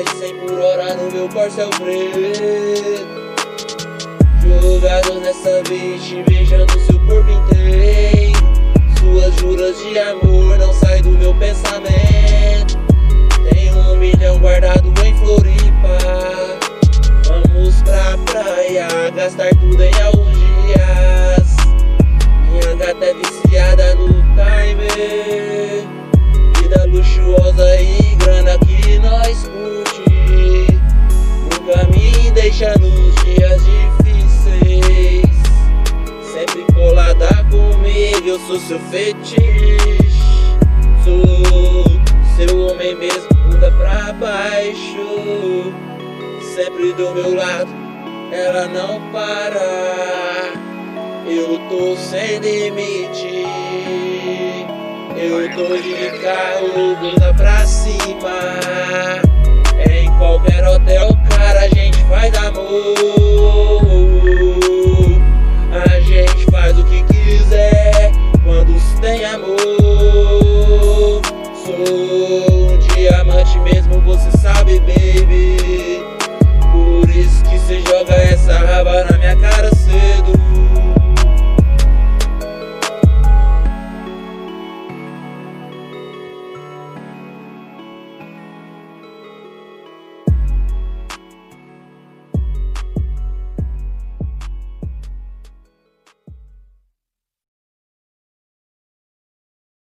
100 por hora no meu Corcel preto. Jogado nessa beat, beijando seu corpo inteiro. Suas juras de amor não saem do meu pensamento. Tenho 1 milhão guardado em Floripa. Vamos pra praia, gastar tudo em alguns dias. Minha gata é viciada no timer. Vida luxuosa e grana que nós curte. Nunca me deixa nos dias difíceis. Sempre colada comigo, eu sou seu fetiche. Sou seu homem mesmo, bunda pra baixo. Sempre do meu lado, ela não para. Eu tô sem limite. Eu tô de carro, bunda pra cima. Em qualquer hotel, cara, a gente faz amor.